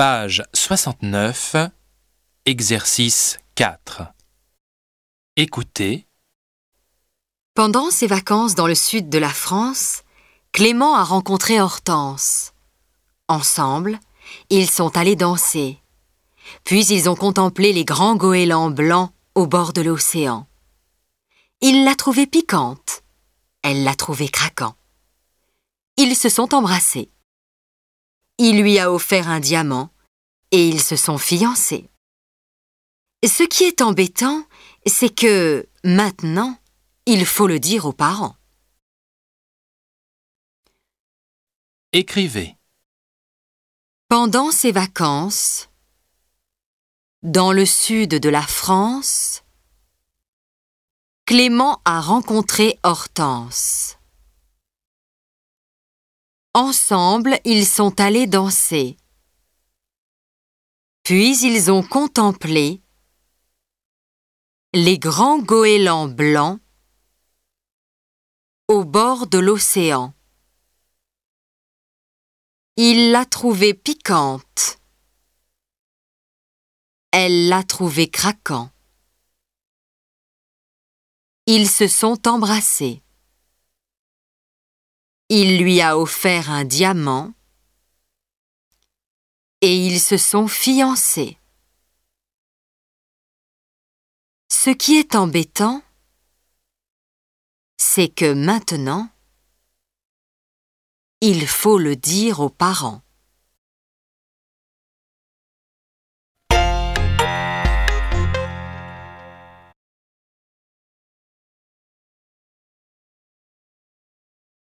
Page 69, exercice 4. Écoutez. Pendant ses vacances dans le sud de la France, Clément a rencontré Hortense. Ensemble, ils sont allés danser. Puis ils ont contemplé les grands goélands blancs au bord de l'océan. Il l'a trouvée piquante. Elle l'a trouvé craquant. Ils se sont embrassés. Il lui a offert un diamant et ils se sont fiancés. Ce qui est embêtant, c'est que, maintenant, il faut le dire aux parents. Écrivez. Pendant ses vacances, dans le sud de la France, Clément a rencontré Hortense. Ensemble, ils sont allés danser. Puis ils ont contemplé les grands goélands blancs au bord de l'océan. Il l'a trouvée piquante. Elle l'a trouvé craquant. Ils se sont embrassés. Il lui a offert un diamant et ils se sont fiancés. Ce qui est embêtant, c'est que maintenant, il faut le dire aux parents.